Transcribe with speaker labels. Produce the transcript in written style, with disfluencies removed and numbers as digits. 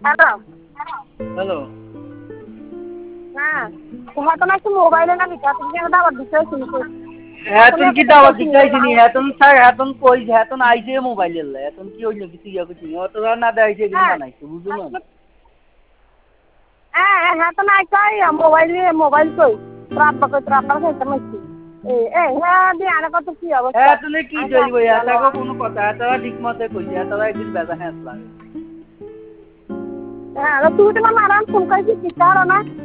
Speaker 1: hello
Speaker 2: হ্যাঁ তোমার তো নাকি মোবাইলে না লিখা তুমি একটা দাবার দিতে শুনছো
Speaker 1: এখন কি দাওয়াত দিতেছিনি এখন স্যার এখন কই এখন আইছে মোবাইলের লাই এখন কি হইলো কিছু ইয়া কিছু অতরা না দেখাইছে দিন বানাইছে বুঝলো
Speaker 2: হ্যাঁ তো নাই কই মোবাইল কই রাব্বা খেতে মাইছি হ্যাঁ দিয়ে আর কত কি অবস্থা
Speaker 1: তুমি কি জইব এটাকে কোনো কথা এটারা ঠিক মতে কইছে এটারা একদিন বেজা হ্যাঁ লাগে
Speaker 2: হ্যাঁ তুমি তোমার মারান ফোন কইছি কি কারণ না